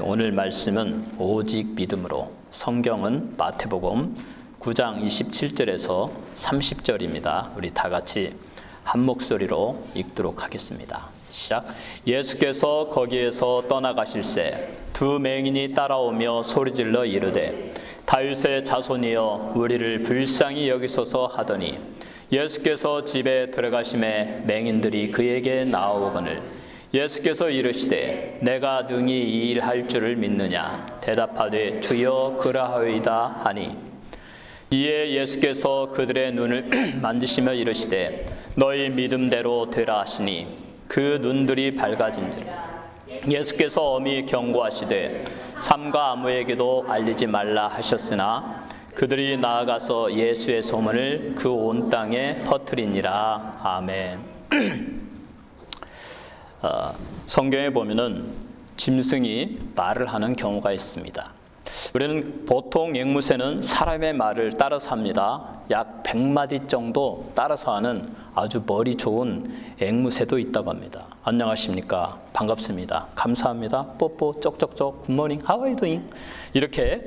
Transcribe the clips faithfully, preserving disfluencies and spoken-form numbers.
오늘 말씀은 오직 믿음으로. 성경은 마태복음 구 장 이십칠 절에서 삼십 절입니다. 우리 다 같이 한 목소리로 읽도록 하겠습니다. 시작. 예수께서 거기에서 떠나가실새 두 맹인이 따라오며 소리질러 이르되 다윗의 자손이여 우리를 불쌍히 여기소서 하더니 예수께서 집에 들어가심에 맹인들이 그에게 나아오거늘 예수께서 이르시되 내가 능히 이 일 할 줄을 믿느냐 대답하되 주여 그러하오이다 하니 이에 예수께서 그들의 눈을 만지시며 이르시되 너희 믿음대로 되라 하시니 그 눈들이 밝아진지라. 예수께서 엄히 경고하시되 삼가 아무에게도 알리지 말라 하셨으나 그들이 나아가서 예수의 소문을 그 온 땅에 퍼뜨리니라. 아멘. 어, 성경에 보면은 짐승이 말을 하는 경우가 있습니다. 우리는 보통 앵무새는 사람의 말을 따라서 합니다. 약 백 마디 정도 따라서 하는 아주 머리 좋은 앵무새도 있다고 합니다. 안녕하십니까? 반갑습니다. 감사합니다. 뽀뽀 쪽쪽쪽 굿모닝 how are you doing? 이렇게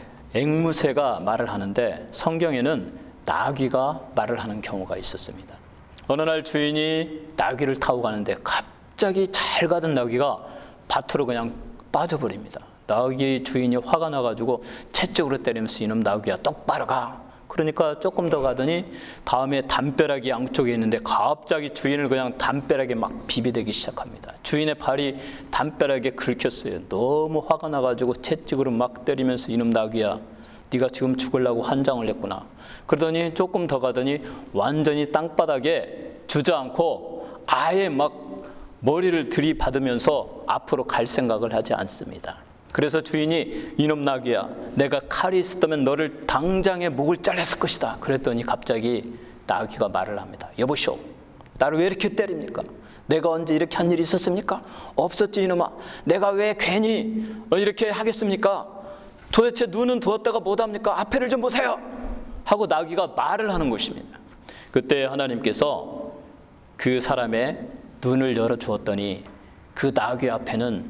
앵무새가 말을 하는데 성경에는 나귀가 말을 하는 경우가 있었습니다. 어느 날 주인이 나귀를 타고 가는데 갑자기 잘 가던 나귀가 밭으로 그냥 빠져버립니다. 나귀 주인이 화가 나가지고 채찍으로 때리면서 이놈 나귀야 똑바로 가. 그러니까 조금 더 가더니 다음에 담벼락이 양쪽에 있는데 갑자기 주인을 그냥 담벼락에 막 비비대기 시작합니다. 주인의 발이 담벼락에 긁혔어요. 너무 화가 나가지고 채찍으로 막 때리면서 이놈 나귀야 네가 지금 죽으려고 환장을 했구나. 그러더니 조금 더 가더니 완전히 땅바닥에 주저앉고 아예 막 머리를 들이받으면서 앞으로 갈 생각을 하지 않습니다. 그래서 주인이 이놈 나귀야 내가 칼이 있었다면 너를 당장에 목을 잘랐을 것이다. 그랬더니 갑자기 나귀가 말을 합니다. 여보시오, 나를 왜 이렇게 때립니까? 내가 언제 이렇게 한 일이 있었습니까? 없었지 이놈아. 내가 왜 괜히 이렇게 하겠습니까? 도대체 눈은 두었다가 못합니까? 앞에를 좀 보세요 하고 나귀가 말을 하는 것입니다. 그때 하나님께서 그 사람의 눈을 열어주었더니 그 나귀 앞에는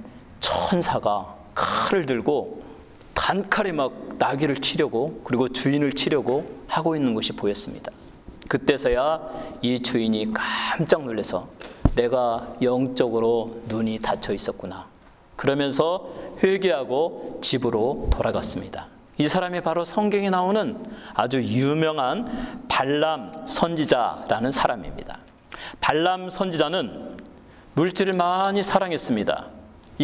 천사가 칼을 들고 단칼에 막 나귀를 치려고 그리고 주인을 치려고 하고 있는 것이 보였습니다. 그때서야 이 주인이 깜짝 놀라서 내가 영적으로 눈이 닫혀 있었구나 그러면서 회개하고 집으로 돌아갔습니다. 이 사람이 바로 성경에 나오는 아주 유명한 발람 선지자라는 사람입니다. 발람 선지자는 물질을 많이 사랑했습니다.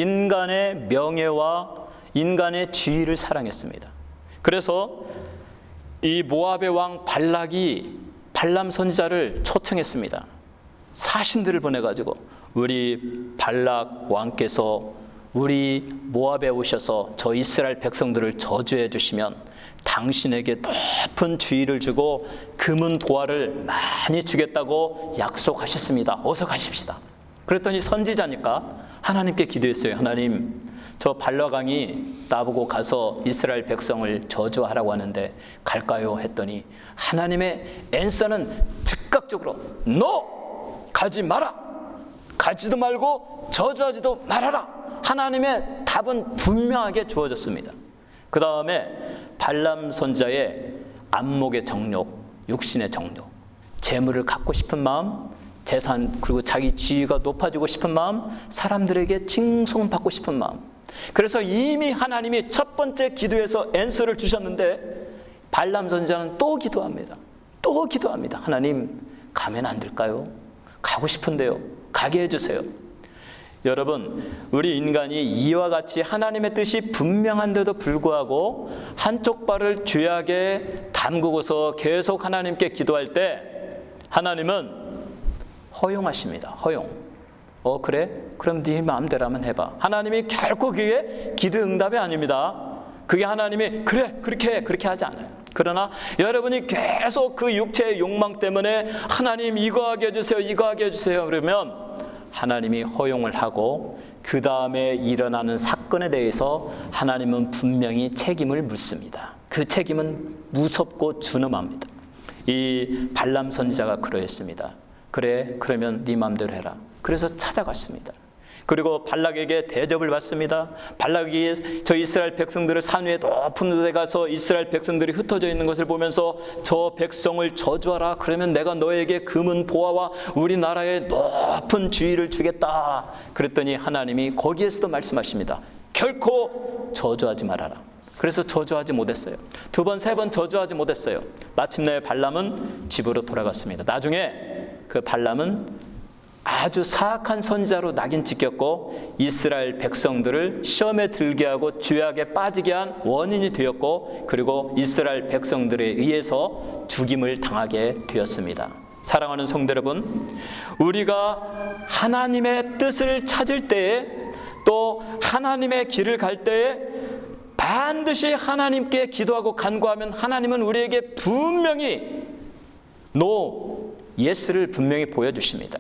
인간의 명예와 인간의 지위를 사랑했습니다. 그래서 이 모압의 왕 발락이 발람 선지자를 초청했습니다. 사신들을 보내가지고 우리 발락 왕께서 우리 모압에 오셔서 저 이스라엘 백성들을 저주해 주시면 당신에게 높은 지위를 주고 금은 보화를 많이 주겠다고 약속하셨습니다. 어서 가십시다. 그랬더니 선지자니까 하나님께 기도했어요. 하나님, 저 발락왕이 나보고 가서 이스라엘 백성을 저주하라고 하는데 갈까요? 했더니 하나님의 앤서는 즉각적으로 NO! 가지 마라! 가지도 말고 저주하지도 말아라! 하나님의 답은 분명하게 주어졌습니다. 그 다음에 발람 선지자의 안목의 정욕, 육신의 정욕, 재물을 갖고 싶은 마음, 재산 그리고 자기 지위가 높아지고 싶은 마음, 사람들에게 칭송받고 싶은 마음. 그래서 이미 하나님이 첫 번째 기도에서 앤서를 주셨는데 발람 선지자는 또 기도합니다. 또 기도합니다. 하나님, 가면 안 될까요? 가고 싶은데요. 가게 해주세요. 여러분, 우리 인간이 이와 같이 하나님의 뜻이 분명한데도 불구하고 한쪽 발을 죄악에 담그고서 계속 하나님께 기도할 때 하나님은 허용하십니다. 허용. 어 그래? 그럼 네 마음대로 한번 해봐. 하나님이 결코 그게 기도 응답이 아닙니다. 그게 하나님이 그래 그렇게 해 그렇게 하지 않아요. 그러나 여러분이 계속 그 육체의 욕망 때문에 하나님 이거 하게 해주세요 이거 하게 해주세요 그러면 하나님이 허용을 하고 그 다음에 일어나는 사건에 대해서 하나님은 분명히 책임을 묻습니다. 그 책임은 무섭고 준엄합니다. 이 발람 선지자가 그러했습니다. 그래 그러면 네 마음대로 해라. 그래서 찾아갔습니다. 그리고 발락에게 대접을 받습니다. 발락이 저 이스라엘 백성들을 산 위에 높은 데 가서 이스라엘 백성들이 흩어져 있는 것을 보면서 저 백성을 저주하라. 그러면 내가 너에게 금은 보화와 우리나라에 높은 주의를 주겠다. 그랬더니 하나님이 거기에서도 말씀하십니다. 결코 저주하지 말아라. 그래서 저주하지 못했어요. 두 번, 세 번 저주하지 못했어요. 마침내 발람은 집으로 돌아갔습니다. 나중에 그 발람은 아주 사악한 선지자로 낙인 찍혔고 이스라엘 백성들을 시험에 들게 하고 죄악에 빠지게 한 원인이 되었고, 그리고 이스라엘 백성들에 의해서 죽임을 당하게 되었습니다. 사랑하는 성도 여러분, 우리가 하나님의 뜻을 찾을 때에, 또 하나님의 길을 갈 때에 반드시 하나님께 기도하고 간구하면 하나님은 우리에게 분명히 노, 예스를 분명히 보여주십니다.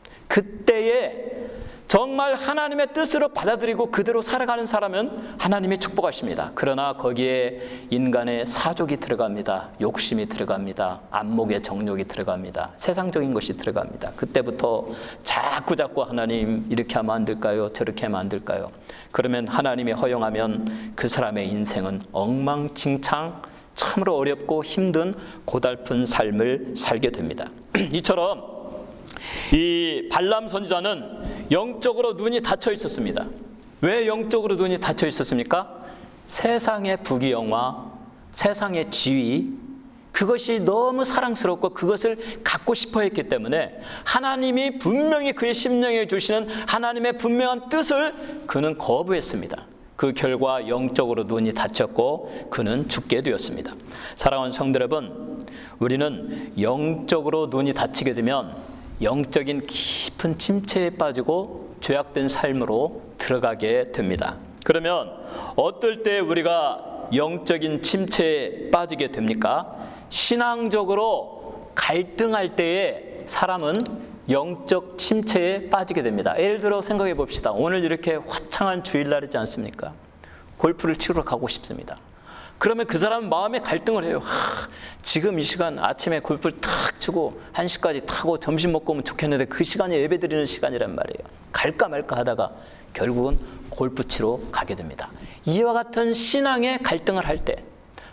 그때에 정말 하나님의 뜻으로 받아들이고 그대로 살아가는 사람은 하나님이 축복하십니다. 그러나 거기에 인간의 사족이 들어갑니다. 욕심이 들어갑니다. 안목의 정욕이 들어갑니다. 세상적인 것이 들어갑니다. 그때부터 자꾸 자꾸 하나님 이렇게 하면 안 될까요? 저렇게 하면 안 될까요? 그러면 하나님이 허용하면 그 사람의 인생은 엉망진창, 참으로 어렵고 힘든 고달픈 삶을 살게 됩니다. 이처럼 이 발람 선지자는 영적으로 눈이 닫혀 있었습니다. 왜 영적으로 눈이 닫혀 있었습니까? 세상의 부귀영화, 세상의 지위, 그것이 너무 사랑스럽고 그것을 갖고 싶어 했기 때문에 하나님이 분명히 그의 심령에 주시는 하나님의 분명한 뜻을 그는 거부했습니다. 그 결과 영적으로 눈이 닫혔고 그는 죽게 되었습니다. 사랑하는 성도 여러분, 우리는 영적으로 눈이 닫히게 되면 영적인 깊은 침체에 빠지고 죄악된 삶으로 들어가게 됩니다. 그러면 어떨 때 우리가 영적인 침체에 빠지게 됩니까? 신앙적으로 갈등할 때에 사람은 영적 침체에 빠지게 됩니다. 예를 들어 생각해 봅시다. 오늘 이렇게 화창한 주일날이지 않습니까? 골프를 치러 가고 싶습니다. 그러면 그 사람은 마음에 갈등을 해요. 하, 지금 이 시간 아침에 골프를 탁 치고 한 시까지 타고 점심 먹고 오면 좋겠는데 그 시간이 예배드리는 시간이란 말이에요. 갈까 말까 하다가 결국은 골프 치러 가게 됩니다. 이와 같은 신앙의 갈등을 할 때,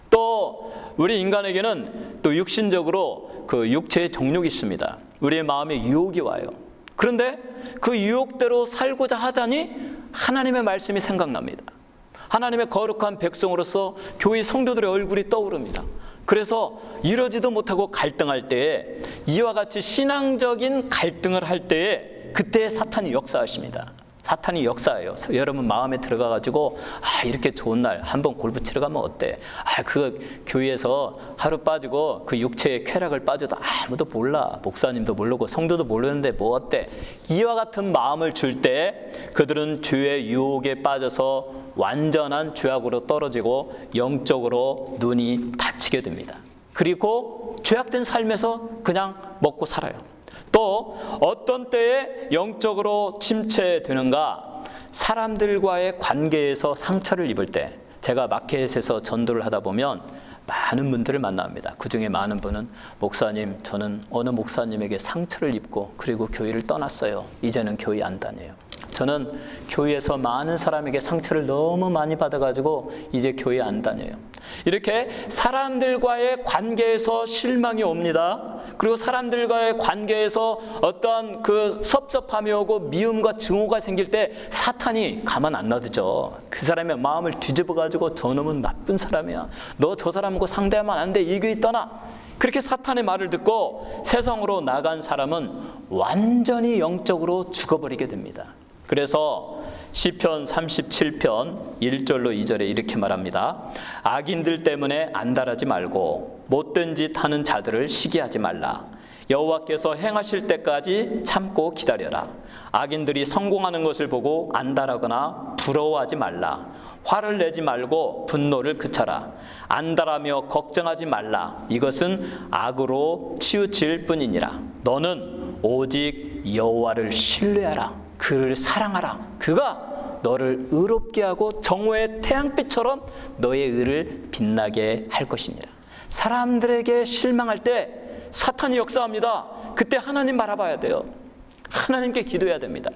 또 우리 인간에게는 또 육신적으로 그 육체의 정욕이 있습니다. 우리의 마음에 유혹이 와요. 그런데 그 유혹대로 살고자 하자니 하나님의 말씀이 생각납니다. 하나님의 거룩한 백성으로서 교회 성도들의 얼굴이 떠오릅니다. 그래서 이러지도 못하고 갈등할 때에, 이와 같이 신앙적인 갈등을 할 때에 그때 사탄이 역사하십니다. 사탄이 역사해요. 여러분 마음에 들어가가지고 아 이렇게 좋은 날 한번 골프 치러 가면 어때? 아 그 교회에서 하루 빠지고 그 육체의 쾌락을 빠져도 아무도 몰라. 목사님도 모르고 성도도 모르는데 뭐 어때? 이와 같은 마음을 줄 때 그들은 죄의 유혹에 빠져서 완전한 죄악으로 떨어지고 영적으로 눈이 닫히게 됩니다. 그리고 죄악된 삶에서 그냥 먹고 살아요. 또 어떤 때에 영적으로 침체되는가? 사람들과의 관계에서 상처를 입을 때, 제가 마켓에서 전도를 하다 보면 많은 분들을 만납니다. 그 중에 많은 분은 목사님, 저는 어느 목사님에게 상처를 입고 그리고 교회를 떠났어요. 이제는 교회 안 다녀요. 저는 교회에서 많은 사람에게 상처를 너무 많이 받아가지고 이제 교회 안 다녀요. 이렇게 사람들과의 관계에서 실망이 옵니다. 그리고 사람들과의 관계에서 어떤 그 섭섭함이 오고 미움과 증오가 생길 때 사탄이 가만 안 놔두죠. 그 사람의 마음을 뒤집어가지고 저놈은 나쁜 사람이야. 너 저 사람하고 상대하면 안 돼. 이 교회 떠나. 그렇게 사탄의 말을 듣고 세상으로 나간 사람은 완전히 영적으로 죽어버리게 됩니다. 그래서 시편 삼십칠 편 일 절로 이 절에 이렇게 말합니다. 악인들 때문에 안달하지 말고 못된 짓 하는 자들을 시기하지 말라. 여호와께서 행하실 때까지 참고 기다려라. 악인들이 성공하는 것을 보고 안달하거나 부러워하지 말라. 화를 내지 말고 분노를 그쳐라. 안달하며 걱정하지 말라. 이것은 악으로 치우칠 뿐이니라. 너는 오직 여호와를 신뢰하라. 그를 사랑하라. 그가 너를 의롭게 하고 정오의 태양빛처럼 너의 의를 빛나게 할 것이니라. 사람들에게 실망할 때 사탄이 역사합니다. 그때 하나님 바라봐야 돼요. 하나님께 기도해야 됩니다.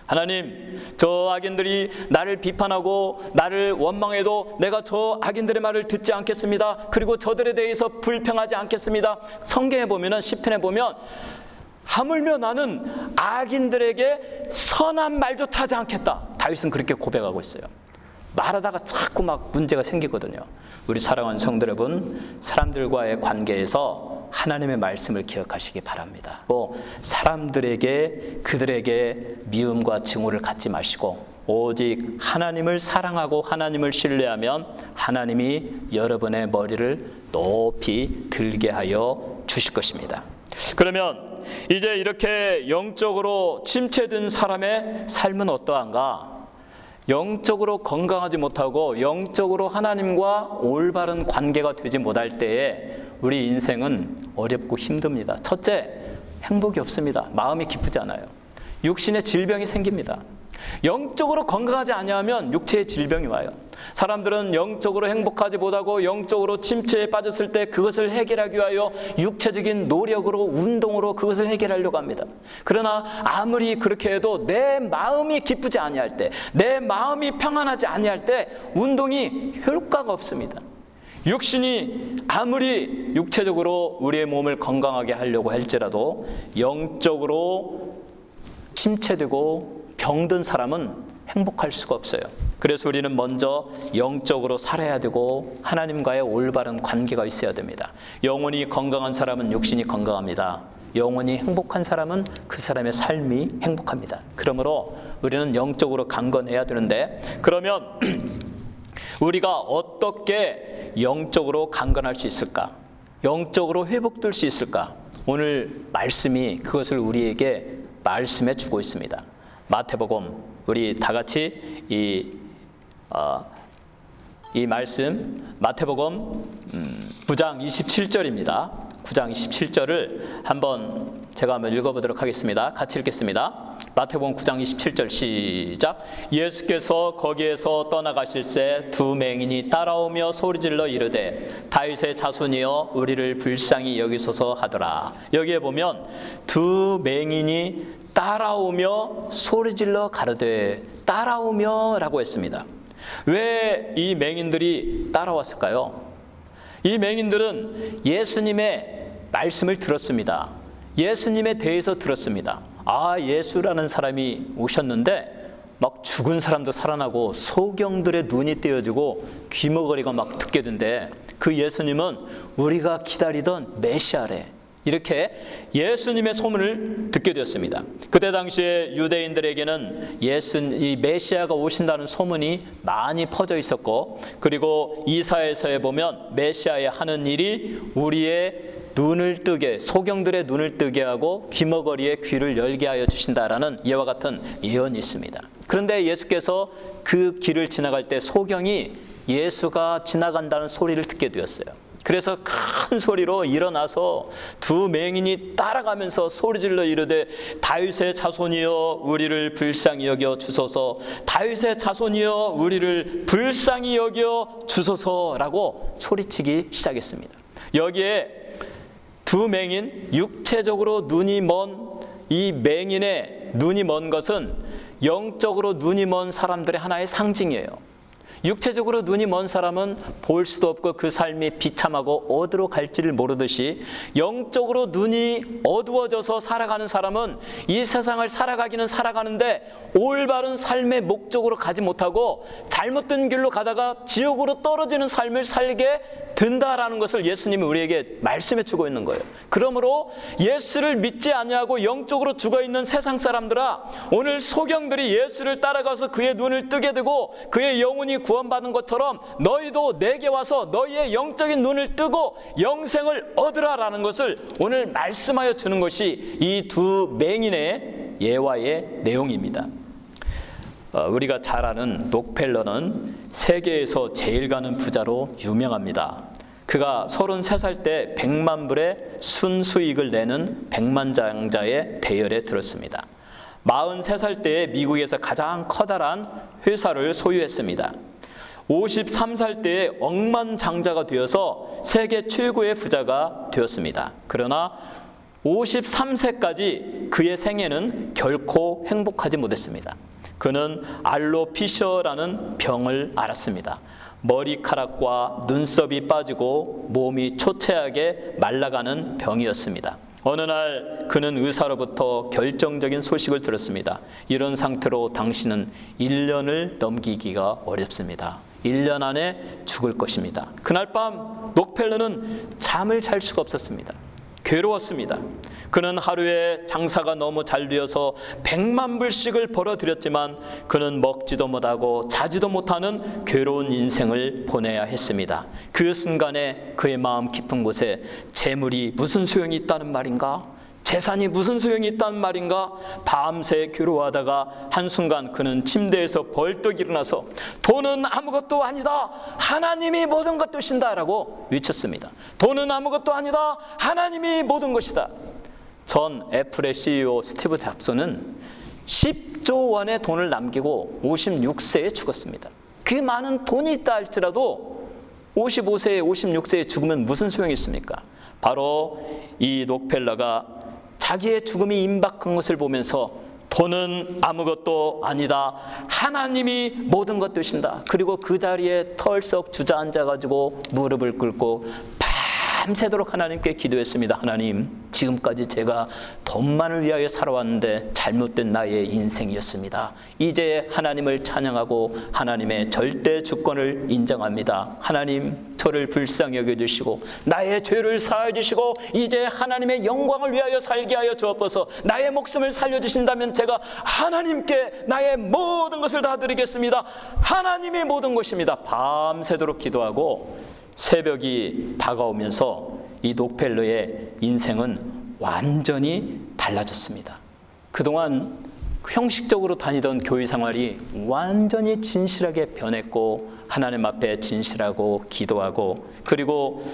하나님, 저 악인들이 나를 비판하고 나를 원망해도 내가 저 악인들의 말을 듣지 않겠습니다. 그리고 저들에 대해서 불평하지 않겠습니다. 성경에 보면은, 시편에 보면 하물며 나는 악인들에게 선한 말조차 하지 않겠다. 다윗은 그렇게 고백하고 있어요. 말하다가 자꾸 막 문제가 생기거든요. 우리 사랑하는 성도 여러분, 사람들과의 관계에서 하나님의 말씀을 기억하시기 바랍니다. 또 사람들에게 그들에게 미움과 증오를 갖지 마시고 오직 하나님을 사랑하고 하나님을 신뢰하면 하나님이 여러분의 머리를 높이 들게 하여 주실 것입니다. 그러면 이제 이렇게 영적으로 침체된 사람의 삶은 어떠한가? 영적으로 건강하지 못하고 영적으로 하나님과 올바른 관계가 되지 못할 때에 우리 인생은 어렵고 힘듭니다. 첫째, 행복이 없습니다. 마음이 기쁘지 않아요. 육신의 질병이 생깁니다. 영적으로 건강하지 아니하면 육체의 질병이 와요. 사람들은 영적으로 행복하지 못하고 영적으로 침체에 빠졌을 때 그것을 해결하기 위하여 육체적인 노력으로, 운동으로 그것을 해결하려고 합니다. 그러나 아무리 그렇게 해도 내 마음이 기쁘지 아니할 때, 내 마음이 평안하지 아니할 때 운동이 효과가 없습니다. 육신이 아무리 육체적으로 우리의 몸을 건강하게 하려고 할지라도 영적으로 침체되고 병든 사람은 행복할 수가 없어요. 그래서 우리는 먼저 영적으로 살아야 되고 하나님과의 올바른 관계가 있어야 됩니다. 영혼이 건강한 사람은 육신이 건강합니다. 영혼이 행복한 사람은 그 사람의 삶이 행복합니다. 그러므로 우리는 영적으로 강건해야 되는데, 그러면 우리가 어떻게 영적으로 강건할 수 있을까? 영적으로 회복될 수 있을까? 오늘 말씀이 그것을 우리에게 말씀해 주고 있습니다. 마태복음, 우리 다 같이 이, 어, 이 말씀 마태복음 음, 구 장 이십칠 절입니다. 구 장 이십칠 절을 한번 제가 한번 읽어보도록 하겠습니다. 같이 읽겠습니다. 마태복음 구 장 이십칠 절 시작. 예수께서 거기에서 떠나가실새 두 맹인이 따라오며 소리질러 이르되 다윗의 자손이여 우리를 불쌍히 여기소서 하더라. 여기에 보면 두 맹인이 따라오며 소리질러 가르되, 따라오며 라고 했습니다. 왜 이 맹인들이 따라왔을까요? 이 맹인들은 예수님의 말씀을 들었습니다. 예수님에 대해서 들었습니다. 아, 예수라는 사람이 오셨는데 막 죽은 사람도 살아나고 소경들의 눈이 떼어지고 귀머거리가 막 듣게 된대. 그 예수님은 우리가 기다리던 메시아래. 이렇게 예수님의 소문을 듣게 되었습니다. 그때 당시에 유대인들에게는 예수, 이 메시아가 오신다는 소문이 많이 퍼져 있었고, 그리고 이사야서에 보면 메시아의 하는 일이 우리의 눈을 뜨게, 소경들의 눈을 뜨게 하고 귀머거리의 귀를 열게 하여 주신다라는 이와 같은 예언이 있습니다. 그런데 예수께서 그 길을 지나갈 때 소경이 예수가 지나간다는 소리를 듣게 되었어요. 그래서 큰 소리로 일어나서 두 맹인이 따라가면서 소리질러 이르되 다윗의 자손이여 우리를 불쌍히 여겨 주소서, 다윗의 자손이여 우리를 불쌍히 여겨 주소서라고 소리치기 시작했습니다. 여기에 두 맹인, 육체적으로 눈이 먼 이 맹인의 눈이 먼 것은 영적으로 눈이 먼 사람들의 하나의 상징이에요. 육체적으로 눈이 먼 사람은 볼 수도 없고 그 삶이 비참하고 어디로 갈지를 모르듯이, 영적으로 눈이 어두워져서 살아가는 사람은 이 세상을 살아가기는 살아가는데 올바른 삶의 목적으로 가지 못하고 잘못된 길로 가다가 지옥으로 떨어지는 삶을 살게 된다라는 것을 예수님이 우리에게 말씀해 주고 있는 거예요. 그러므로 예수를 믿지 아니하고 영적으로 죽어있는 세상 사람들아, 오늘 소경들이 예수를 따라가서 그의 눈을 뜨게 되고 그의 영혼이 구원받은 것처럼 너희도 내게 와서 너희의 영적인 눈을 뜨고 영생을 얻으라라는 것을 오늘 말씀하여 주는 것이 이 두 맹인의 예화의 내용입니다. 어, 우리가 잘 아는 록펠러는 세계에서 제일 가는 부자로 유명합니다. 그가 서른세 살 때 백만 불의 순수익을 내는 백만장자의 대열에 들었습니다. 마흔세 살 때에 미국에서 가장 커다란 회사를 소유했습니다. 오십삼 살 때에 억만장자가 되어서 세계 최고의 부자가 되었습니다. 그러나 오십삼 세까지 그의 생애는 결코 행복하지 못했습니다. 그는 알로피셔라는 병을 앓았습니다. 머리카락과 눈썹이 빠지고 몸이 초췌하게 말라가는 병이었습니다. 어느 날 그는 의사로부터 결정적인 소식을 들었습니다. 이런 상태로 당신은 일 년을 넘기기가 어렵습니다. 일 년 안에 죽을 것입니다. 그날 밤 록펠러는 잠을 잘 수가 없었습니다. 괴로웠습니다. 그는 하루에 장사가 너무 잘 되어서 백만 불씩을 벌어들였지만 그는 먹지도 못하고 자지도 못하는 괴로운 인생을 보내야 했습니다. 그 순간에 그의 마음 깊은 곳에 재물이 무슨 소용이 있다는 말인가? 재산이 무슨 소용이 있다는 말인가? 밤새 괴로워하다가 한순간 그는 침대에서 벌떡 일어나서 돈은 아무것도 아니다. 하나님이 모든 것 되신다 라고 외쳤습니다. 돈은 아무것도 아니다. 하나님이 모든 것이다. 전 애플의 씨이오 스티브 잡스는 십조 원의 돈을 남기고 오십육 세에 죽었습니다. 그 많은 돈이 있다 할지라도 오십오 세에 오십육 세에 죽으면 무슨 소용이 있습니까? 바로 이 록펠러가 자기의 죽음이 임박한 것을 보면서 돈은 아무것도 아니다. 하나님이 모든 것 되신다. 그리고 그 자리에 털썩 주저앉아가지고 무릎을 꿇고 밤새도록 하나님께 기도했습니다. 하나님, 지금까지 제가 돈만을 위하여 살아왔는데 잘못된 나의 인생이었습니다. 이제 하나님을 찬양하고 하나님의 절대 주권을 인정합니다. 하나님, 저를 불쌍히 여겨주시고 나의 죄를 사하여 주시고 이제 하나님의 영광을 위하여 살게 하여 주옵소서. 나의 목숨을 살려주신다면 제가 하나님께 나의 모든 것을 다 드리겠습니다. 하나님이 모든 것입니다. 밤새도록 기도하고 새벽이 다가오면서 이 록펠러의 인생은 완전히 달라졌습니다. 그동안 형식적으로 다니던 교회 생활이 완전히 진실하게 변했고 하나님 앞에 진실하고 기도하고 그리고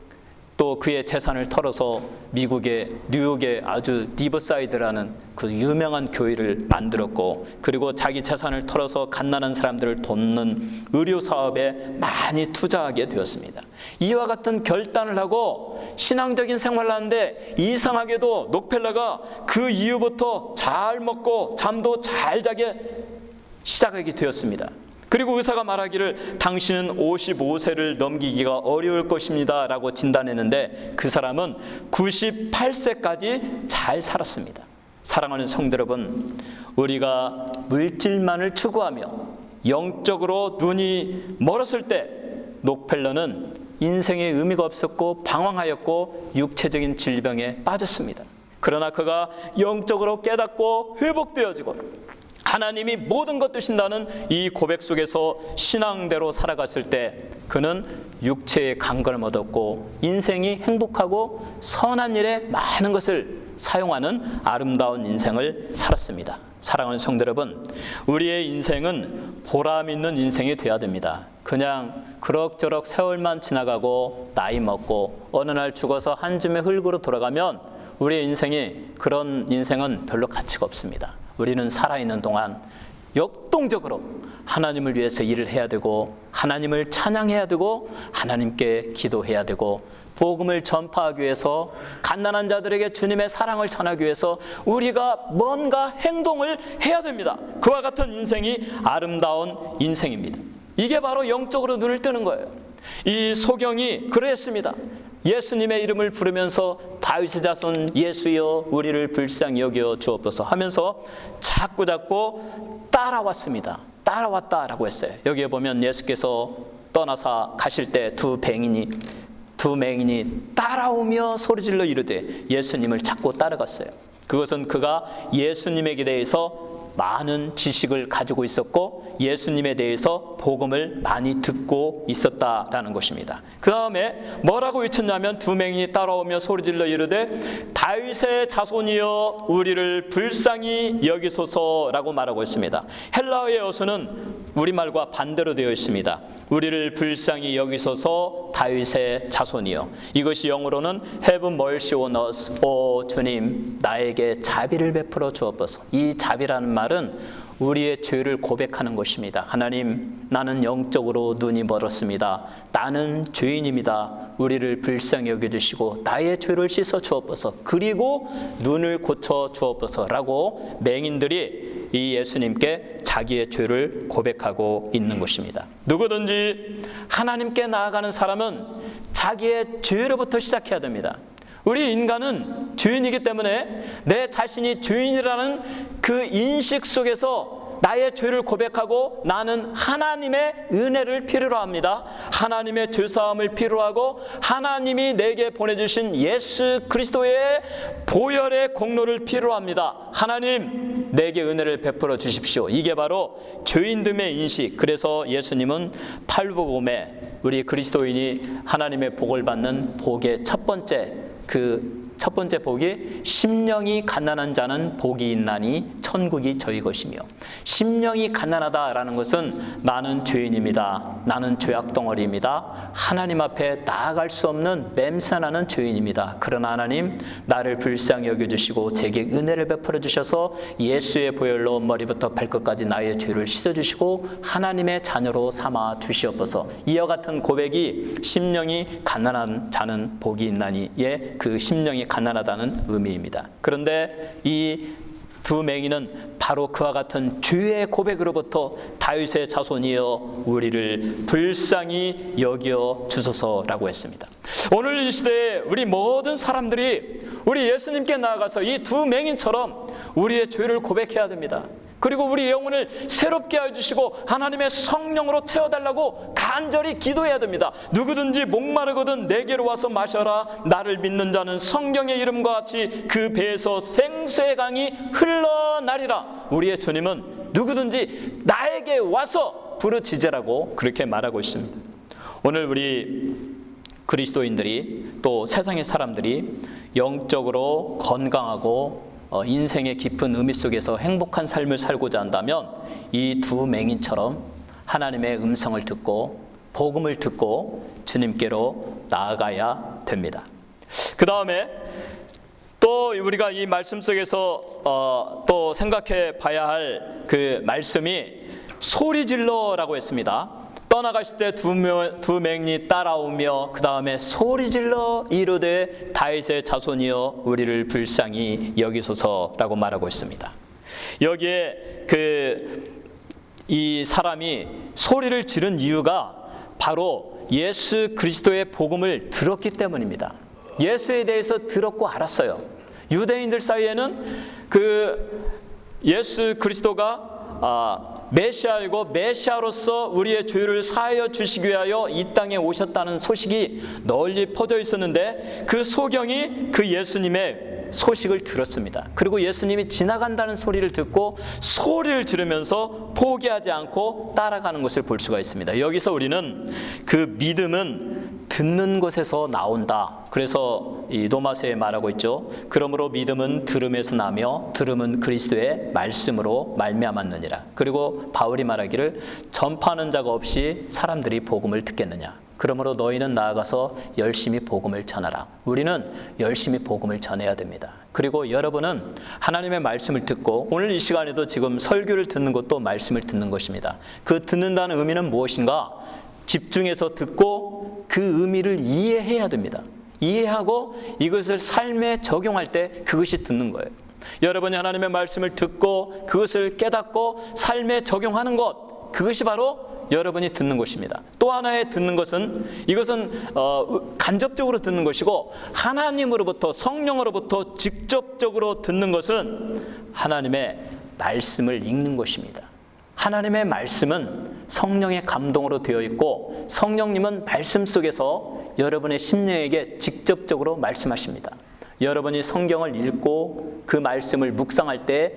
또 그의 재산을 털어서 미국의 뉴욕의 아주 리버사이드라는 그 유명한 교회를 만들었고 그리고 자기 재산을 털어서 갓난한 사람들을 돕는 의료 사업에 많이 투자하게 되었습니다. 이와 같은 결단을 하고 신앙적인 생활을 하는데 이상하게도 록펠러가 그 이후부터 잘 먹고 잠도 잘 자게 시작하게 되었습니다. 그리고 의사가 말하기를 당신은 오십오 세를 넘기기가 어려울 것입니다 라고 진단했는데 그 사람은 구십팔 세까지 잘 살았습니다. 사랑하는 성도 여러분, 우리가 물질만을 추구하며 영적으로 눈이 멀었을 때 록펠러는 인생에 의미가 없었고 방황하였고 육체적인 질병에 빠졌습니다. 그러나 그가 영적으로 깨닫고 회복되어지고 하나님이 모든 것 되신다는 이 고백 속에서 신앙대로 살아갔을 때 그는 육체의 강건을 얻었고 인생이 행복하고 선한 일에 많은 것을 사용하는 아름다운 인생을 살았습니다. 사랑하는 성도 여러분, 우리의 인생은 보람 있는 인생이 돼야 됩니다. 그냥 그럭저럭 세월만 지나가고 나이 먹고 어느 날 죽어서 한 줌의 흙으로 돌아가면 우리의 인생이 그런 인생은 별로 가치가 없습니다. 우리는 살아있는 동안 역동적으로 하나님을 위해서 일을 해야 되고 하나님을 찬양해야 되고 하나님께 기도해야 되고 복음을 전파하기 위해서 갓난한 자들에게 주님의 사랑을 전하기 위해서 우리가 뭔가 행동을 해야 됩니다. 그와 같은 인생이 아름다운 인생입니다. 이게 바로 영적으로 눈을 뜨는 거예요. 이 소경이 그랬습니다. 예수님의 이름을 부르면서 다윗의 자손 예수여 우리를 불쌍히 여겨 주옵소서 하면서 자꾸 자꾸 따라왔습니다. 따라왔다라고 했어요. 여기에 보면 예수께서 떠나사 가실 때 두 맹인이 두 맹인이 따라오며 소리질러 이르되 예수님을 찾고 따라갔어요. 그것은 그가 예수님에게 대해서 많은 지식을 가지고 있었고 예수님에 대해서 복음을 많이 듣고 있었다라는 것입니다. 그 다음에 뭐라고 외쳤냐면 두 맹인이 따라오며 소리질러 이르되 다윗의 자손이여 우리를 불쌍히 여기소서라고 말하고 있습니다. 헬라어의 어수는 우리말과 반대로 되어 있습니다. 우리를 불쌍히 여기소서 다윗의 자손이여. 이것이 영어로는 Have mercy on us, 오 주님 나에게 자비를 베풀어 주옵소서. 이 자비라는 말은 우리의 죄를 고백하는 것입니다. 하나님, 나는 영적으로 눈이 멀었습니다. 나는 죄인입니다. 우리를 불쌍히 여겨주시고 나의 죄를 씻어 주옵소서, 그리고 눈을 고쳐 주옵소서라고 맹인들이 이 예수님께 자기의 죄를 고백하고 있는 것입니다. 누구든지 하나님께 나아가는 사람은 자기의 죄로부터 시작해야 됩니다. 우리 인간은 죄인이기 때문에 내 자신이 죄인이라는 그 인식 속에서 나의 죄를 고백하고 나는 하나님의 은혜를 필요로 합니다. 하나님의 죄사함을 필요로 하고 하나님이 내게 보내주신 예수 그리스도의 보혈의 공로를 필요로 합니다. 하나님, 내게 은혜를 베풀어 주십시오. 이게 바로 죄인됨의 인식. 그래서 예수님은 팔복음에 우리 그리스도인이 하나님의 복을 받는 복의 첫 번째, 그 첫 번째 복이 심령이 가난한 자는 복이 있나니 천국이 저희 것이며, 심령이 가난하다라는 것은 나는 죄인입니다. 나는 죄악덩어리입니다. 하나님 앞에 나아갈 수 없는 냄새나는 죄인입니다. 그러나 하나님, 나를 불쌍히 여겨주시고 제게 은혜를 베풀어 주셔서 예수의 보혈로 머리부터 발끝까지 나의 죄를 씻어주시고 하나님의 자녀로 삼아 주시옵소서. 이와 같은 고백이 심령이 가난한 자는 복이 있나니의 그 심령이 가난하다는 의미입니다. 그런데 이 두 맹인은 바로 그와 같은 죄의 고백으로부터 다윗의 자손이여 우리를 불쌍히 여겨 주소서라고 했습니다. 오늘 이 시대에 우리 모든 사람들이 우리 예수님께 나아가서 이 두 맹인처럼 우리의 죄를 고백해야 됩니다. 그리고 우리 영혼을 새롭게 해주시고 하나님의 성령으로 채워달라고 간절히 기도해야 됩니다. 누구든지 목마르거든 내게로 와서 마셔라. 나를 믿는 자는 성경의 이름과 같이 그 배에서 생수의 강이 흘러나리라. 우리의 주님은 누구든지 나에게 와서 부르짖으라고 그렇게 말하고 있습니다. 오늘 우리 그리스도인들이 또 세상의 사람들이 영적으로 건강하고 어, 인생의 깊은 의미 속에서 행복한 삶을 살고자 한다면 이 두 맹인처럼 하나님의 음성을 듣고 복음을 듣고 주님께로 나아가야 됩니다. 그 다음에 또 우리가 이 말씀 속에서 어, 또 생각해 봐야 할 그 말씀이 소리질러라고 했습니다. 떠나가실 때 두 두 맹인이 따라오며 그 다음에 소리질러 이르되 다윗의 자손이여 우리를 불쌍히 여기소서라고 말하고 있습니다. 여기에 그 이 사람이 소리를 지른 이유가 바로 예수 그리스도의 복음을 들었기 때문입니다. 예수에 대해서 들었고 알았어요. 유대인들 사이에는 그 예수 그리스도가 아, 메시아이고 메시아로서 우리의 죄를 사하여 주시기 위하여 이 땅에 오셨다는 소식이 널리 퍼져 있었는데 그 소경이 그 예수님의 소식을 들었습니다. 그리고 예수님이 지나간다는 소리를 듣고 소리를 지르면서 포기하지 않고 따라가는 것을 볼 수가 있습니다. 여기서 우리는 그 믿음은 듣는 것에서 나온다. 그래서 이 도마서에 말하고 있죠. 그러므로 믿음은 들음에서 나며 들음은 그리스도의 말씀으로 말미암았느니라. 그리고 바울이 말하기를 전파하는 자가 없이 사람들이 복음을 듣겠느냐. 그러므로 너희는 나아가서 열심히 복음을 전하라. 우리는 열심히 복음을 전해야 됩니다. 그리고 여러분은 하나님의 말씀을 듣고 오늘 이 시간에도 지금 설교를 듣는 것도 말씀을 듣는 것입니다. 그 듣는다는 의미는 무엇인가? 집중해서 듣고 그 의미를 이해해야 됩니다. 이해하고 이것을 삶에 적용할 때 그것이 듣는 거예요. 여러분이 하나님의 말씀을 듣고 그것을 깨닫고 삶에 적용하는 것, 그것이 바로 여러분이 듣는 것입니다. 또 하나의 듣는 것은 이것은 어, 간접적으로 듣는 것이고 하나님으로부터 성령으로부터 직접적으로 듣는 것은 하나님의 말씀을 읽는 것입니다. 하나님의 말씀은 성령의 감동으로 되어 있고 성령님은 말씀 속에서 여러분의 심령에게 직접적으로 말씀하십니다. 여러분이 성경을 읽고 그 말씀을 묵상할 때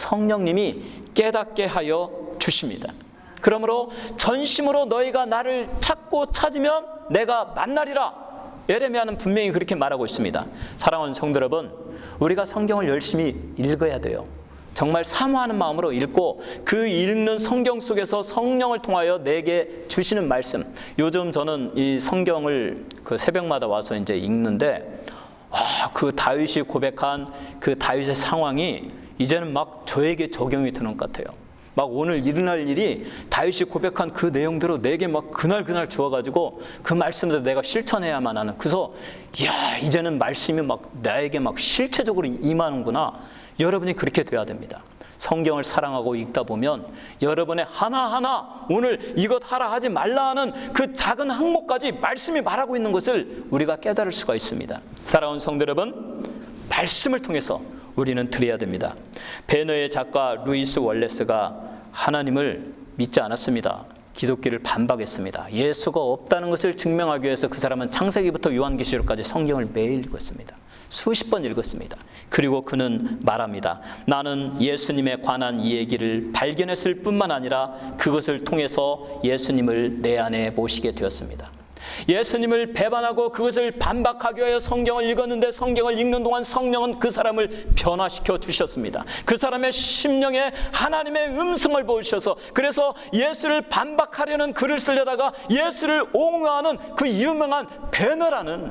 성령님이 깨닫게 하여 주십니다. 그러므로 전심으로 너희가 나를 찾고 찾으면 내가 만나리라. 예레미야는 분명히 그렇게 말하고 있습니다. 사랑하는 성도 여러분, 우리가 성경을 열심히 읽어야 돼요. 정말 사모하는 마음으로 읽고 그 읽는 성경 속에서 성령을 통하여 내게 주시는 말씀. 요즘 저는 이 성경을 그 새벽마다 와서 이제 읽는데 아, 그 다윗이 고백한 그 다윗의 상황이 이제는 막 저에게 적용이 되는 것 같아요. 막 오늘 일어날 일이 다윗이 고백한 그 내용대로 내게 막 그날 그날 주어가지고 그 말씀대로 내가 실천해야만 하는. 그래서 이야, 이제는 말씀이 막 나에게 막 실체적으로 임하는구나. 여러분이 그렇게 돼야 됩니다. 성경을 사랑하고 읽다 보면 여러분의 하나하나 오늘 이것 하라 하지 말라 하는 그 작은 항목까지 말씀이 말하고 있는 것을 우리가 깨달을 수가 있습니다. 사랑하는 성도 여러분, 말씀을 통해서 우리는 드려야 됩니다. 배너의 작가 루이스 월레스가 하나님을 믿지 않았습니다. 기독교를 반박했습니다. 예수가 없다는 것을 증명하기 위해서 그 사람은 창세기부터 요한계시록까지 성경을 매일 읽었습니다. 수십 번 읽었습니다. 그리고 그는 말합니다. 나는 예수님에 관한 이 얘기를 발견했을 뿐만 아니라 그것을 통해서 예수님을 내 안에 모시게 되었습니다. 예수님을 배반하고 그것을 반박하기 위하여 성경을 읽었는데 성경을 읽는 동안 성령은 그 사람을 변화시켜 주셨습니다. 그 사람의 심령에 하나님의 음성을 보여주셔서 그래서 예수를 반박하려는 글을 쓰려다가 예수를 옹호하는 그 유명한 배너라는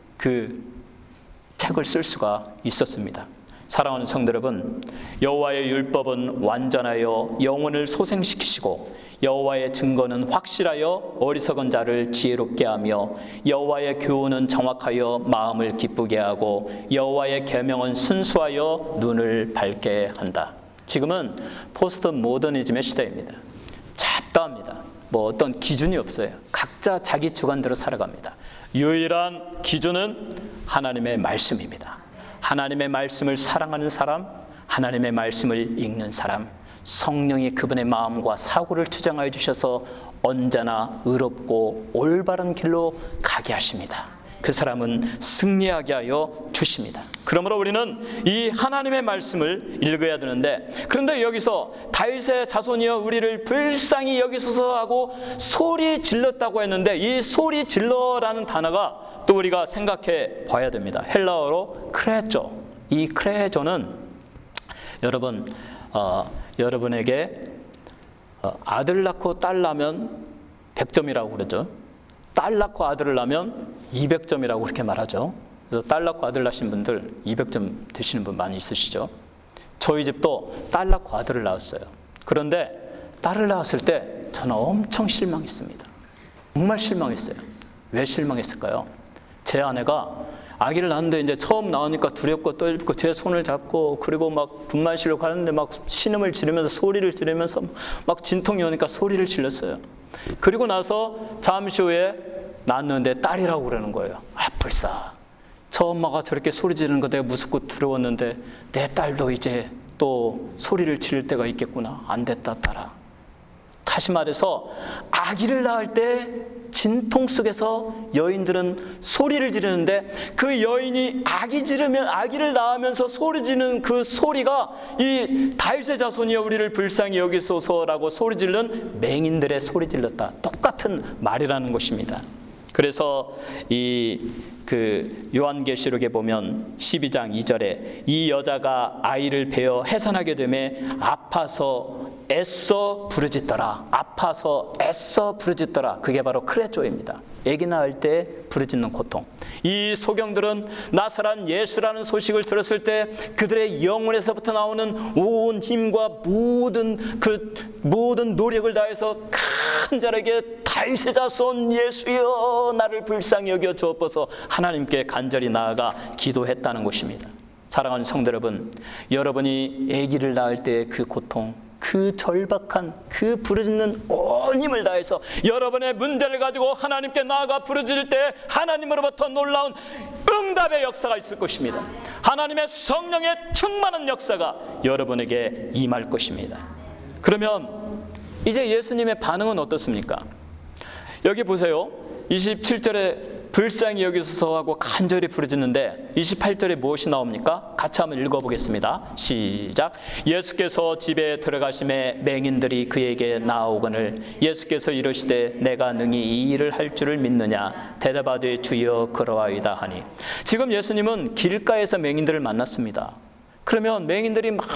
그 책을 쓸 수가 있었습니다. 사랑하는 성도 여러분, 여호와의 율법은 완전하여 영혼을 소생시키시고 여호와의 증거는 확실하여 어리석은 자를 지혜롭게 하며 여호와의 교훈은 정확하여 마음을 기쁘게 하고 여호와의 계명은 순수하여 눈을 밝게 한다. 지금은 포스트 모더니즘의 시대입니다. 잡다합니다. 뭐 어떤 기준이 없어요. 각자 자기 주관대로 살아갑니다. 유일한 기준은 하나님의 말씀입니다. 하나님의 말씀을 사랑하는 사람, 하나님의 말씀을 읽는 사람, 성령이 그분의 마음과 사고를 투정하여 주셔서 언제나 의롭고 올바른 길로 가게 하십니다. 그 사람은 승리하게 하여 주십니다. 그러므로 우리는 이 하나님의 말씀을 읽어야 되는데, 그런데 여기서 다윗의 자손이여 우리를 불쌍히 여기소서 하고 소리 질렀다고 했는데, 이 소리 질러라는 단어가 또 우리가 생각해 봐야 됩니다. 헬라어로 크레조. 이 크레조는 여러분 어, 여러분에게 어, 아들 낳고 딸 낳으면 백 점이라고 그러죠. 딸 낳고 아들을 낳으면 이백 점이라고 그렇게 말하죠. 그래서 딸 낳고 아들 낳으신 분들 이백 점 되시는 분 많이 있으시죠. 저희 집도 딸 낳고 아들을 낳았어요. 그런데 딸을 낳았을 때 저는 엄청 실망했습니다. 정말 실망했어요. 왜 실망했을까요? 제 아내가 아기를 낳았는데 이제 처음 나오니까 두렵고 떨고 제 손을 잡고 그리고 막 분만실로 가는데 막 신음을 지르면서 소리를 지르면서 막 진통이 오니까 소리를 질렀어요. 그리고 나서 잠시 후에 낳았는데 딸이라고 그러는 거예요. 아, 불사. 저 엄마가 저렇게 소리 지르는 거 내가 무섭고 두려웠는데 내 딸도 이제 또 소리를 지를 때가 있겠구나. 안 됐다, 딸아. 다시 말해서 아기를 낳을 때 진통 속에서 여인들은 소리를 지르는데 그 여인이 아기 지르면 아기를 낳으면서 소리 지르는 그 소리가 이 다윗의 자손이여 우리를 불쌍히 여기소서라고 소리 지른 맹인들의 소리 질렀다. 똑같은 말이라는 것입니다. 그래서 이 그 요한계시록에 보면 십이 장 이 절에 이 여자가 아이를 베어 해산하게 되매 아파서 애써 부르짖더라. 아파서 애써 부르짖더라. 그게 바로 크레조입니다. 아기 낳을 때 부르짖는 고통. 이 소경들은 나사란 예수라는 소식을 들었을 때 그들의 영혼에서부터 나오는 온 힘과 모든 그 모든 노력을 다해서 간절하게 다윗의 자손 예수여 나를 불쌍히 여겨 주옵소서 하나님께 간절히 나아가 기도했다는 것입니다. 사랑하는 성도 여러분, 여러분이 아기를 낳을 때 그 고통, 그 절박한 그 부르짖는 온 힘을 다해서 여러분의 문제를 가지고 하나님께 나아가 부르짖을 때 하나님으로부터 놀라운 응답의 역사가 있을 것입니다. 하나님의 성령의 충만한 역사가 여러분에게 임할 것입니다. 그러면 이제 예수님의 반응은 어떻습니까? 여기 보세요. 이십칠 절에 불쌍히 여기소서 하고 간절히 부르짖는데 이십팔 절에 무엇이 나옵니까? 같이 한번 읽어보겠습니다. 시작. 예수께서 집에 들어가심에 맹인들이 그에게 나오거늘 예수께서 이르시되 내가 능히 이 일을 할 줄을 믿느냐? 대답하되 주여 그러하이다 하니. 지금 예수님은 길가에서 맹인들을 만났습니다. 그러면 맹인들이 막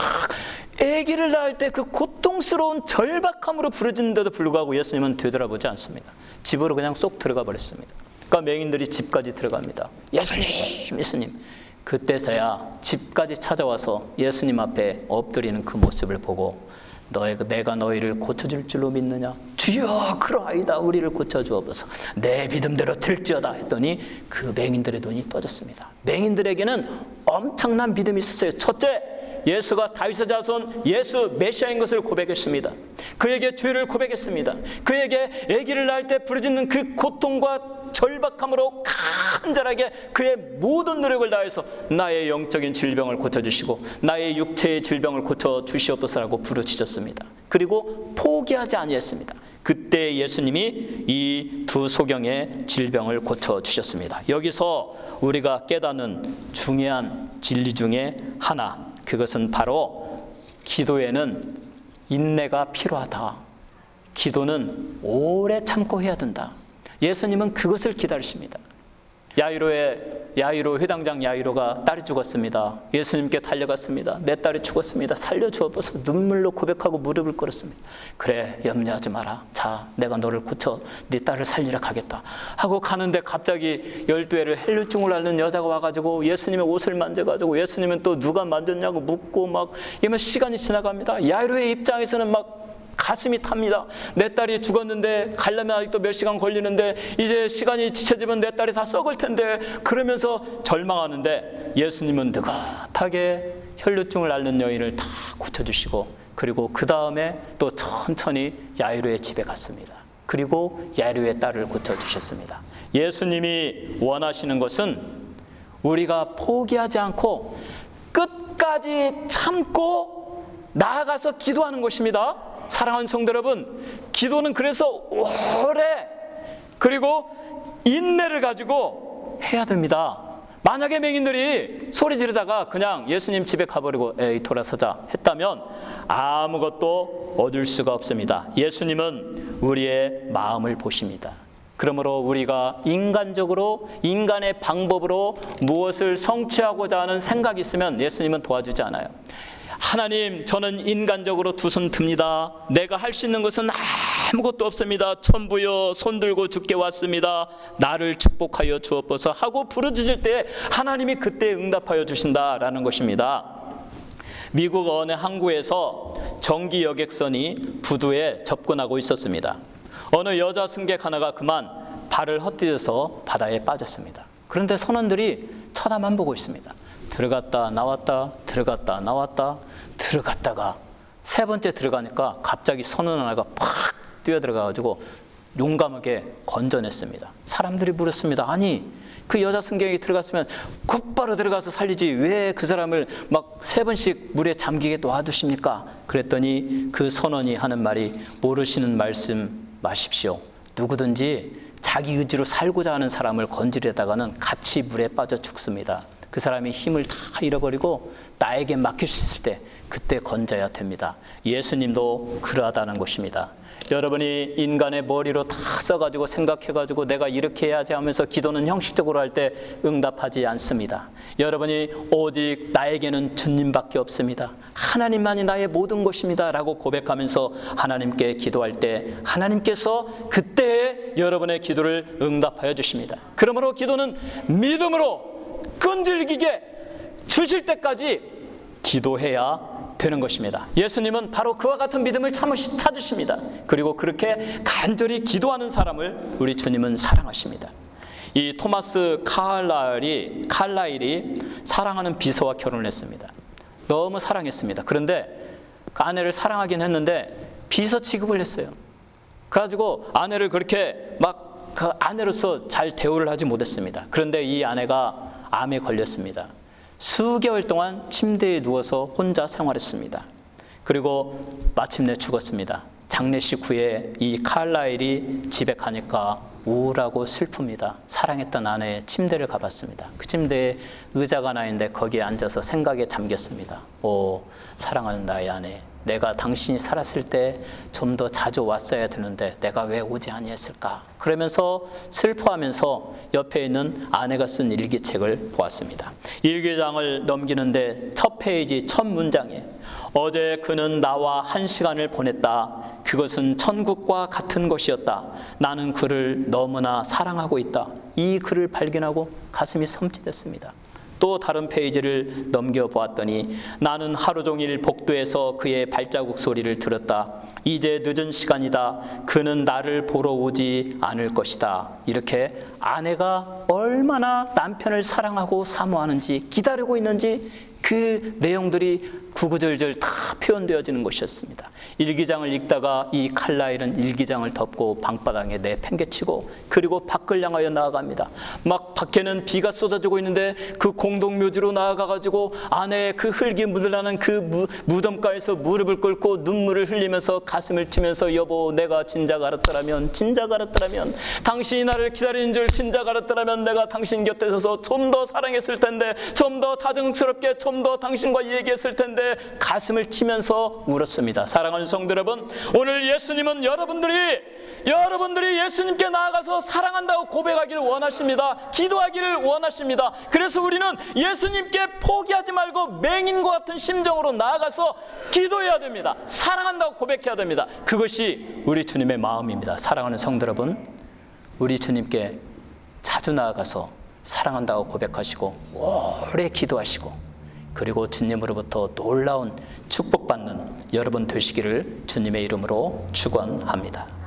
아기를 낳을 때 그 고통스러운 절박함으로 부르짖는데도 불구하고 예수님은 되돌아보지 않습니다. 집으로 그냥 쏙 들어가 버렸습니다. 그러니까 맹인들이 집까지 들어갑니다. 예수님, 예수님. 그때서야 집까지 찾아와서 예수님 앞에 엎드리는 그 모습을 보고 너희, 내가 너희를 고쳐줄 줄로 믿느냐? 주여 그러하이다. 우리를 고쳐주옵소서. 내 믿음대로 될지어다 했더니 그 맹인들의 눈이 떠졌습니다. 맹인들에게는 엄청난 믿음이 있었어요. 첫째, 예수가 다윗의 자손 예수 메시아인 것을 고백했습니다. 그에게 죄를 고백했습니다. 그에게 아기를 낳을 때 부르짖는 그 고통과 절박함으로 간절하게 그의 모든 노력을 다해서 나의 영적인 질병을 고쳐주시고 나의 육체의 질병을 고쳐주시옵소서라고 부르짖었습니다. 그리고 포기하지 아니했습니다. 그때 예수님이 이 두 소경의 질병을 고쳐주셨습니다. 여기서 우리가 깨닫는 중요한 진리 중에 하나, 그것은 바로 기도에는 인내가 필요하다. 기도는 오래 참고 해야 된다. 예수님은 그것을 기다리십니다. 야이로의 야이로 회당장 야이로가 딸이 죽었습니다. 예수님께 달려갔습니다. 내 딸이 죽었습니다. 살려주옵소서. 눈물로 고백하고 무릎을 꿇었습니다. 그래, 염려하지 마라. 자, 내가 너를 고쳐 네 딸을 살리러 가겠다 하고 가는데 갑자기 열두 해를 헬루증을 앓는 여자가 와가지고 예수님의 옷을 만져가지고 예수님은 또 누가 만졌냐고 묻고 막 이러면 시간이 지나갑니다. 야이로의 입장에서는 막 가슴이 탑니다. 내 딸이 죽었는데 가려면 아직도 몇 시간 걸리는데 이제 시간이 지쳐지면 내 딸이 다 썩을 텐데, 그러면서 절망하는데 예수님은 느긋하게 혈루증을 앓는 여인을 다 고쳐주시고, 그리고 그 다음에 또 천천히 야이로의 집에 갔습니다. 그리고 야이로의 딸을 고쳐주셨습니다. 예수님이 원하시는 것은 우리가 포기하지 않고 끝까지 참고 나아가서 기도하는 것입니다. 사랑하는 성도 여러분, 기도는 그래서 오래 그리고 인내를 가지고 해야 됩니다. 만약에 맹인들이 소리 지르다가 그냥 예수님 집에 가버리고 에이 돌아서자 했다면 아무것도 얻을 수가 없습니다. 예수님은 우리의 마음을 보십니다. 그러므로 우리가 인간적으로 인간의 방법으로 무엇을 성취하고자 하는 생각이 있으면 예수님은 도와주지 않아요. 하나님, 저는 인간적으로 두 손 듭니다. 내가 할 수 있는 것은 아무것도 없습니다. 천부여, 손 들고 주께 왔습니다. 나를 축복하여 주옵소서 하고 부르짖을 때 하나님이 그때 응답하여 주신다라는 것입니다. 미국 어느 항구에서 전기 여객선이 부두에 접근하고 있었습니다. 어느 여자 승객 하나가 그만 발을 헛디뎌서 바다에 빠졌습니다. 그런데 선원들이 쳐다만 보고 있습니다. 들어갔다 나왔다 들어갔다 나왔다 들어갔다가 세 번째 들어가니까 갑자기 선원 하나가 팍 뛰어들어가가지고 용감하게 건져냈습니다. 사람들이 물었습니다. 아니, 그 여자 승객이 들어갔으면 곧바로 들어가서 살리지 왜 그 사람을 막 세 번씩 물에 잠기게 놔두십니까? 그랬더니 그 선원이 하는 말이, 모르시는 말씀 마십시오. 누구든지 자기 의지로 살고자 하는 사람을 건지려다가는 같이 물에 빠져 죽습니다. 그 사람이 힘을 다 잃어버리고 나에게 맡길 수 있을 때 그때 건져야 됩니다. 예수님도 그러하다는 것입니다. 여러분이 인간의 머리로 다 써가지고 생각해가지고 내가 이렇게 해야지 하면서 기도는 형식적으로 할 때 응답하지 않습니다. 여러분이 오직 나에게는 주님밖에 없습니다. 하나님만이 나의 모든 것입니다 라고 고백하면서 하나님께 기도할 때 하나님께서 그때 여러분의 기도를 응답하여 주십니다. 그러므로 기도는 믿음으로 끈질기게 주실 때까지 기도해야 되는 것입니다. 예수님은 바로 그와 같은 믿음을 찾으십니다. 그리고 그렇게 간절히 기도하는 사람을 우리 주님은 사랑하십니다. 이 토마스 칼라일이, 칼라일이 사랑하는 비서와 결혼을 했습니다. 너무 사랑했습니다. 그런데 그 아내를 사랑하긴 했는데 비서 취급을 했어요. 그래가지고 아내를 그렇게 막 그 아내로서 잘 대우를 하지 못했습니다. 그런데 이 아내가 암에 걸렸습니다. 수개월 동안 침대에 누워서 혼자 생활했습니다. 그리고 마침내 죽었습니다. 장례식 후에 이 칼라일이 집에 가니까 우울하고 슬픕니다. 사랑했던 아내의 침대를 가봤습니다. 그 침대에 의자가 하나 있는데 거기에 앉아서 생각에 잠겼습니다. 오, 사랑하는 나의 아내, 내가 당신이 살았을 때 좀 더 자주 왔어야 되는데 내가 왜 오지 아니했을까? 그러면서 슬퍼하면서 옆에 있는 아내가 쓴 일기책을 보았습니다. 일기장을 넘기는데 첫 페이지 첫 문장에 어제 그는 나와 한 시간을 보냈다. 그것은 천국과 같은 것이었다. 나는 그를 너무나 사랑하고 있다. 이 글을 발견하고 가슴이 섬찟했습니다. 또 다른 페이지를 넘겨보았더니 나는 하루 종일 복도에서 그의 발자국 소리를 들었다. 이제 늦은 시간이다. 그는 나를 보러 오지 않을 것이다. 이렇게 아내가 얼마나 남편을 사랑하고 사모하는지, 기다리고 있는지 그 내용들이 구구절절 다 표현되어지는 것이었습니다. 일기장을 읽다가 이 칼라일은 일기장을 덮고 방바닥에 내팽개치고 그리고 밖을 향하여 나아갑니다. 막 밖에는 비가 쏟아지고 있는데 그 공동묘지로 나아가가지고 아내의 그 흙이 묻어나는 그 무덤가에서 무릎을 꿇고 눈물을 흘리면서 가슴을 치면서 여보, 내가 진작 알았더라면, 진작 알았더라면, 당신이 나를 기다리는 줄 진작 알았더라면 내가 당신 곁에 서서 좀 더 사랑했을 텐데, 좀 더 다정스럽게 좀 더 당신과 얘기했을 텐데 가슴을 치면서 울었습니다. 사랑하는 성도 여러분, 오늘 예수님은 여러분들이 여러분들이 예수님께 나아가서 사랑한다고 고백하기를 원하십니다. 기도하기를 원하십니다. 그래서 우리는 예수님께 포기하지 말고 맹인과 같은 심정으로 나아가서 기도해야 됩니다. 사랑한다고 고백해야 됩니다. 그것이 우리 주님의 마음입니다. 사랑하는 성도 여러분, 우리 주님께 자주 나아가서 사랑한다고 고백하시고 오래 기도하시고 그리고 주님으로부터 놀라운 축복받는 여러분 되시기를 주님의 이름으로 축원합니다.